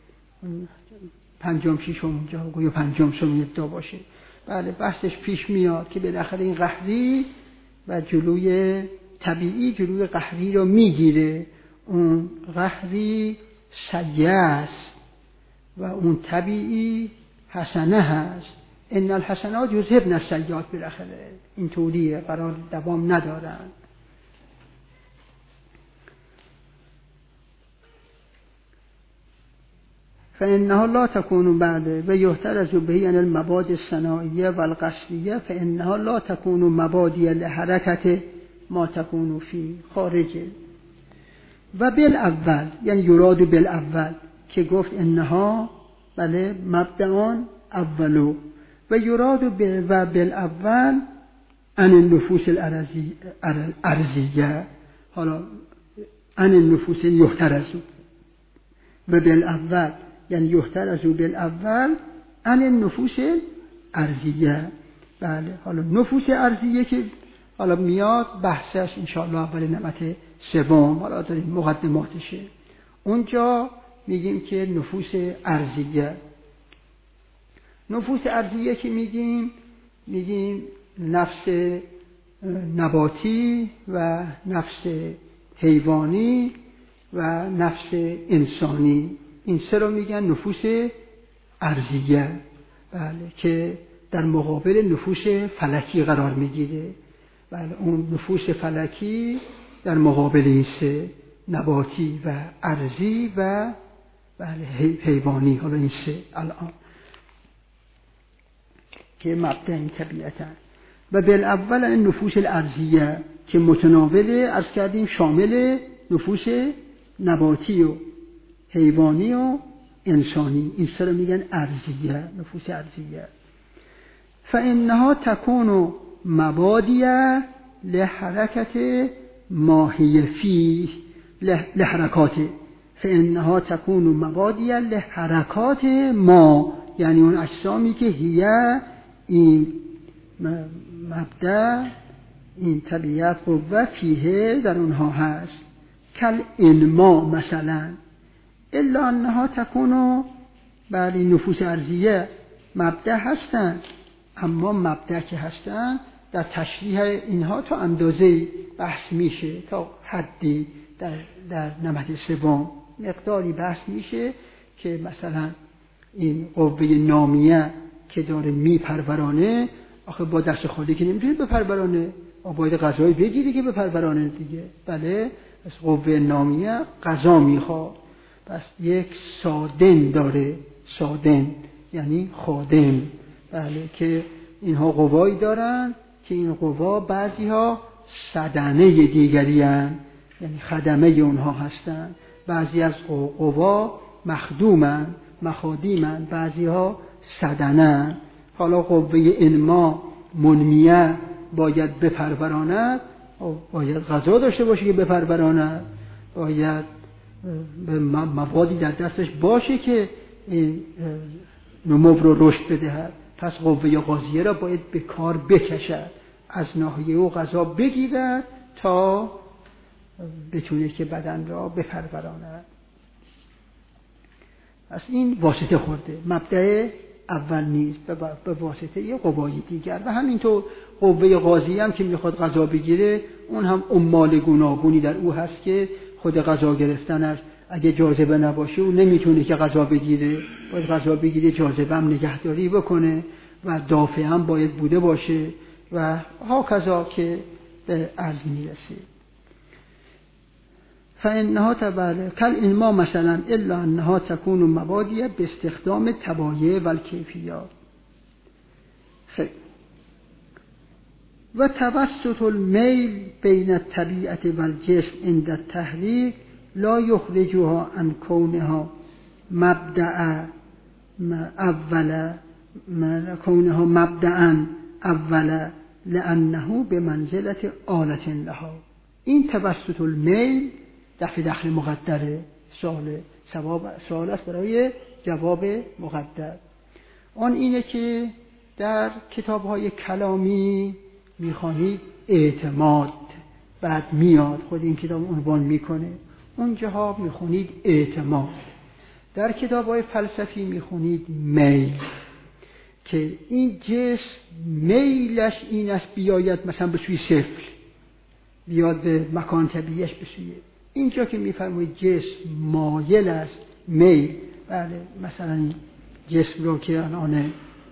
پنجم ششم اونجا یا پنجم سمیتا باشه، بله بحثش پیش میاد که بالاخره این قهری و جلوی طبیعی جلوی قهری رو میگیره. اون قهری سیئه است و اون طبیعی حسنه هست. ان الحسنات یذهبن السیئات، بالاخره این طوریه، قرار دوام ندارن. فإنها لا تكون بعد و یحترز به عن المبادئ الصناعیه و القصریه فإنها لا تكون مبادی لحرکت ما تكون فی خارجه. و بالاول یعنی یراد بالاول که گفت انها بله مبدأان اولو و یراد و بالاول عن النفوس الارضیه. حالا عن النفوس یحترز و بالاول یعنی یحترز بالاول عن النفوس ارضیه. بله حالا نفوس ارضیه که حالا میاد بحثش انشاءالله اول نعمت سوم، حالا داریم مقدماتشه. اونجا میگیم که نفوس ارضیه، نفوس ارضیه که میگیم نفس نباتی و نفس حیوانی و نفس انسانی، این سه رو میگن نفوس ارضیه. بله که در مقابل نفوس فلکی قرار میگیره. بله اون نفوس فلکی در مقابل این سه، نباتی و ارضی و بله حیوانی، حالا این سه الان. که مبدأ این طبیعتن. و بالاول این نفوس الارضیه که متناوله، عرض کردیم شامل نفوس نباتی و حیوانی و انسانی، این سه رو میگن ارضیه، نفوس ارضیه. فانها تكون مبادیه لحرکت ماهی فیه لحرکات، فانها تكون مبادیه لحرکات ما، یعنی اون اجسامی که هیه این مبدأ این طبیعت قوه فیه در اونها هست. کل انما مثلا، الا انها تكون، بله نفوس ارضیه مبدأ هستن، اما مبدأ که هستن در تشریح اینها تا اندازه بحث میشه، تا حدی در نمد سوم مقداری بحث میشه که مثلا این قوه نامیه که داره میپرورانه، آخه با دست خالی که نمیتونه بپرورانه، باید غذایی بگیری که بپرورانه دیگه. بله، از قوه نامیه غذا میخواد. پس یک سادن داره، سادن یعنی خادم، بله، که اینها قوایی دارن که این قوا بعضی ها سدنه دیگری هستند، یعنی خدمه اونها هستند. بعضی از قوا مخدومن، مخادیمن، بعضی ها سدنن. حالا قوه انما منمیه باید بپروراند، باید غذا داشته باشه که بپروراند، باید موادی در دستش باشه که این نمو رو رشد بدهد. پس قوه غازیه را باید به کار بکشد، از ناحیه او غذا بگیرد تا بتونه که بدن را بپروراند. پس این واسطه خورده، مبدأ اول نیست، به واسطه یه قوای دیگر. و همینطور قوه غازیه هم که میخواد غذا بگیره، اون هم عمال گوناگونی در او هست که خود غذا گرفتنش اگه جاذبه نباشه او نمیتونه که غذا بگیره، باید غذا بگیره، جاذبه هم نگهداری بکنه و دافع هم باید بوده باشه و هاکذا که به عرض میرسه. فانها تبعه کل انما مثلا الا انها تكون مبادیه به استخدام تبایع و الکیفیات. خیلی. و توسط المیل بین الطبیعت و الجسم عند التحریک لا یخرجها عن کونها مبدأ اولا، کونها مبدأ اولا لانه به منزلت آلة لها. این توسط المیل دخل مقدره، سوال است برای جواب مقدر. آن اینه که در کتاب‌های کلامی میخوانید اعتماد، بعد میاد خود این کتاب عنوان میکنه، اونجاها میخونید اعتماد. در کتاب‌های فلسفی میخونید میل، که این جسم میلش این است بیاید مثلا به سوی صفر، بیاد به مکان طبیعیش بسویه. اینجا که میفرمایید جسم مایل است، میل، بله، مثلا این جسم رو که الان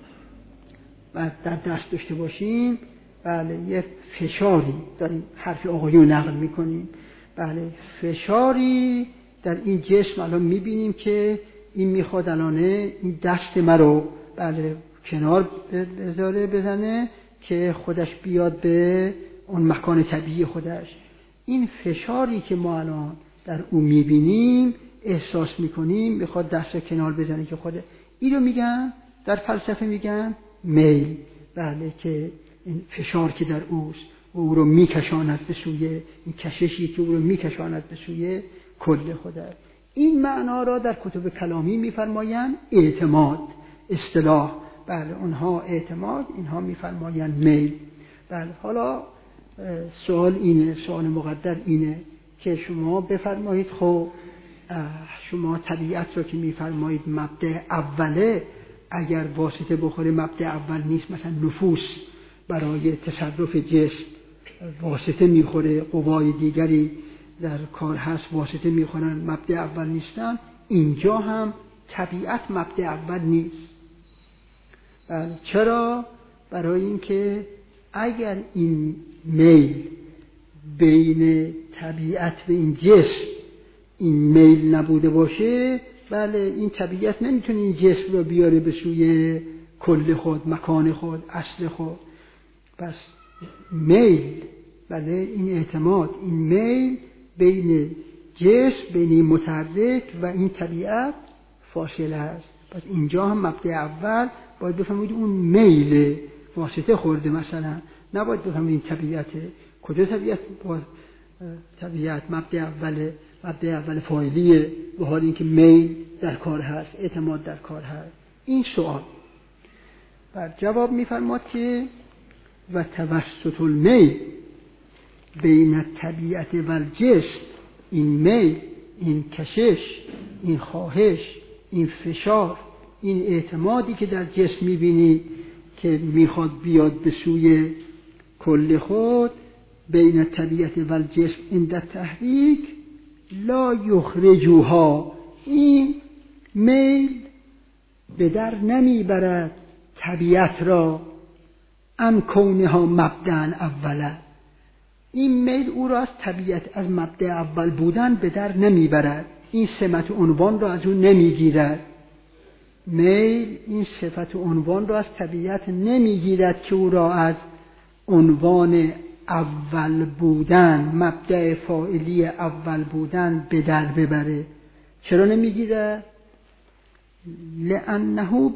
بعد در دست داشته باشیم، بله، یه فشاری داریم، حرف آقایون نقل میکنیم، بله، فشاری در این جسم الان میبینیم که این میخواد الان این دست ما رو، بله، کنار بزنه که خودش بیاد به اون مکان طبیعی خودش. این فشاری که ما الان در او میبینیم، احساس میکنیم، میخواد دست رو کنار بزنه که خود این رو میگن، در فلسفه میگن میل، بله، که این فشار که در اوست و او رو میکشاند به سوی، این کششی که او رو میکشاند به سوی کل خودش. این معنا را در کتب کلامی میفرمایند اعتماد، اصطلاح، بله، اونها اعتماد، اینها میفرمایند میل. بله، حالا سوال اینه، سوال مقدر اینه که شما بفرمایید، خب شما طبیعت رو که میفرمایید مبدأ اوله، اگر واسطه بخوره مبدأ اول نیست، مثلا نفوس برای تصرف جسم واسطه میخوره، قوای دیگری در کار هست واسطه میخورن، مبدأ اول نیستن، اینجا هم طبیعت مبدأ اول نیست. چرا؟ برای اینکه اگر این میل بین طبیعت و این جسم این میل نبوده باشه، بله، این طبیعت نمیتونه این جسم رو بیاره به سوی کل خود، مکان خود، اصل خود. پس میل، بله، این اعتماد، این میل بین جسم، بین متحرک و این طبیعت فاصله است. پس اینجا هم مبدأ اول باید بفهمید اون میل واسطه خورده، مثلا نباید بفهمید طبیعت. کجا طبیعت؟ طبیعت مبدأ اول فاعلیه، به حال اینکه میل در کار هست، اعتماد در کار هست. این سوال بر جواب میفرماد که و توسط المیل بین الطبیعت و الجسم، این میل، این کشش، این خواهش، این فشار، این اعتمادی که در جسم میبینی که میخواد بیاد به سوی کل خود، بین الطبیعت و الجسم عند التحریک لا یخرجوها، این میل به در نمیبرد طبیعت را ان کونها مبدأ اولا، این میل او را از طبیعت، از مبدأ اول بودن به در نمیبرد، این سمت عنوان را از اون نمیگیرد. میل این صفت عنوان را از طبیعت نمیگیرد که او را از عنوان اول بودن، مبدأ فاعلی اول بودن به در ببره. چرا نمیگیرد؟ لأنه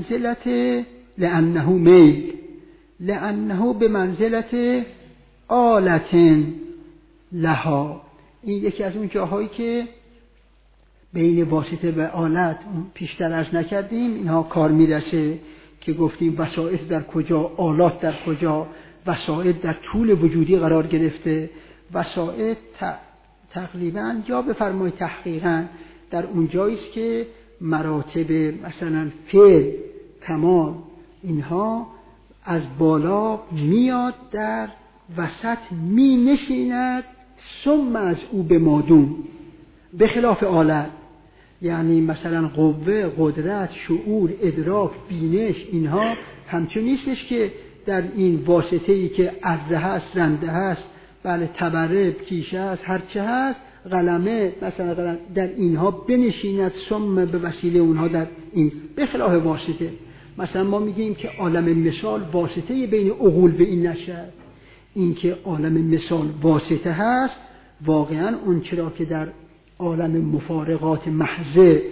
به منزلت آلة لها. این یکی از اون جاهایی که بین واسطه و آلت پیشتر عرض نکردیم، اینها کار میرسه که گفتیم وسائط در کجا، آلات در کجا. وسائط در طول وجودی قرار گرفته، وسائط تقریبا یا بفرمایید تحقیقا در اونجایی است که مراتب مثلا فعل، کمال، اینها از بالا میاد در وسط می نشیند، ثم از او به مادون، به خلاف آلت. یعنی مثلا قوه، قدرت، شعور، ادراک، بینش، اینها همچون نیستش که در این واسطه‌ای که اره هست، رنده هست، بله، تبره، کیشه هست، هرچه هست، قلمه مثلا در اینها بنشیند، ثم به وسیله اونها در این، به خلاف واسطه. مثلا ما میگیم که عالم مثال واسطه بین عقول به این نشد. این که عالم مثال واسطه هست، واقعا اون چرا که در عالم مفارقات محضه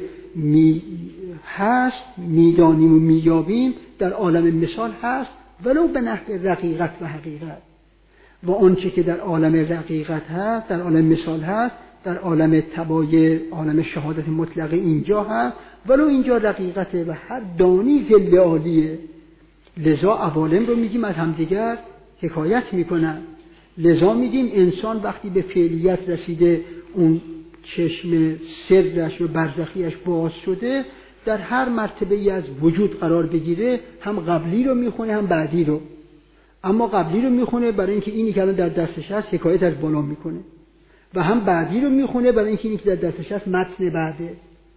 هست، میدانیم و مییابیم، در عالم مثال هست، ولو به نحو رقیقت و حقیقت. و آنچه که در عالم رقیقت هست، در عالم مثال هست، در عالم تبایع، عالم شهادت مطلقه اینجا هست، ولو اینجا رقیقته و هر دانی ذل عالیه. لذا عوالم رو میگیم از همدیگر حکایت میکنن. لذا میگیم انسان وقتی به فعلیت رسیده، اون چشم سرش و برزخیش باز شده، در هر مرتبه ای از وجود قرار بگیره، هم قبلی رو میخونه هم بعدی رو. اما قبلی رو میخونه برای اینکه اینی که الان در دستش هست حکایت از بالا میکنه، و هم بعدی رو میخونه برای اینکه اینی که در دستش هست متن بعده.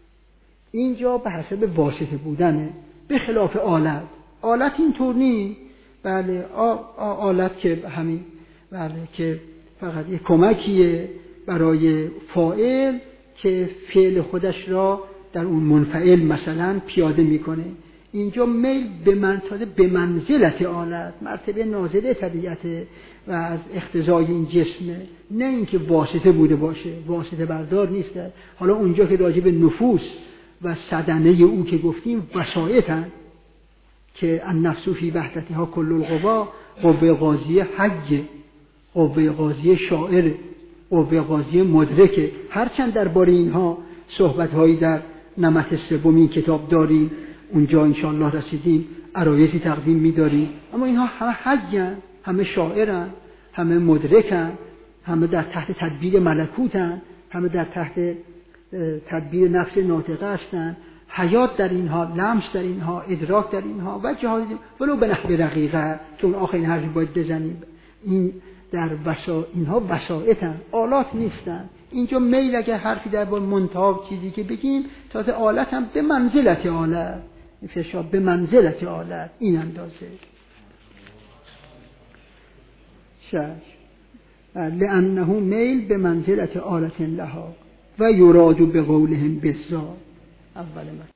اینجا به حسب واسطه بودنه، به خلاف آلت. آلت اینطور نیست. بله، آلت که همین، بله، که فقط یک کمکیه برای فاعل که فعل خودش را در اون منفعل مثلا پیاده میکنه. اینجا میل به منزلت آلت، مرتبه نازله طبیعته و از اقتضای این جسمه، نه اینکه واسطه بوده باشه، واسطه بردار نیست. حالا اونجا که راجع به نفوس و صدنه او که گفتیم وسائطن که النفس فی وحدتها کل القوا، قوه قاضیه حیه، قوه قاضیه شاعر، قوه قاضیه مدرکه. هرچند درباره اینها صحبت‌هایی در نمط سوم این کتاب داریم، اونجا انشاءالله رسیدیم، عرایضی تقدیم می‌داریم، اما اینها همه حی‌اند، همه شاعرند، همه مدرکند، همه در تحت تدبیر ملکوتند، همه در تحت تدبیر نفس ناطقه هستند. حیات در اینها، لمس در اینها، ادراک در اینها و جهاد، ولو به نحو رقیقه، چون آخرین حرفی باید بزنیم. این در اینها وسائطن، آلات نیستن. اینجا میل اگر حرفی در باب منتها چیزی که بگیم، تازه آلت هم به منزلت آلت، فشار به منزلت آلت، این اندازه. لأنه میل به منزلت آلت لها و یراد به قولهم بالذات. اول